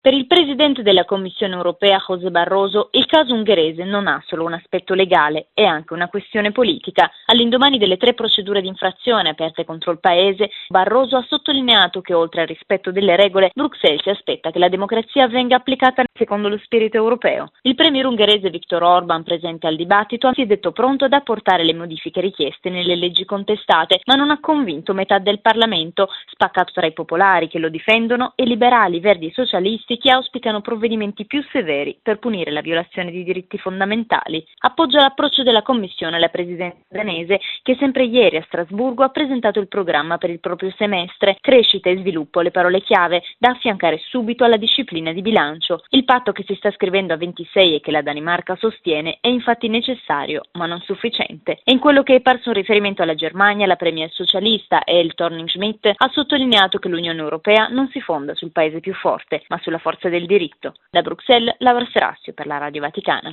Per il presidente della Commissione europea José Barroso, il caso ungherese non ha solo un aspetto legale, è anche una questione politica. All'indomani delle 3 procedure di infrazione aperte contro il paese, Barroso ha sottolineato che oltre al rispetto delle regole, Bruxelles si aspetta che la democrazia venga applicata secondo lo spirito europeo. Il premier ungherese Viktor Orban, presente al dibattito, si è detto pronto ad apportare le modifiche richieste nelle leggi contestate, ma non ha convinto metà del Parlamento, spaccato tra i popolari che lo difendono e liberali, verdi e socialisti che auspicano provvedimenti più severi per punire la violazione di diritti fondamentali. Appoggia l'approccio della Commissione alla presidenza danese, che sempre ieri a Strasburgo ha presentato il programma per il proprio semestre, crescita e sviluppo, le parole chiave da affiancare subito alla disciplina di bilancio. Il patto che si sta scrivendo a 26 e che la Danimarca sostiene è infatti necessario, ma non sufficiente. E in quello che è parso un riferimento alla Germania, la premier socialista Elle Thorning-Schmidt ha sottolineato che l'Unione Europea non si fonda sul paese più forte, ma sulla forza del diritto. Da Bruxelles, Laura Serassio per la Radio Vaticana.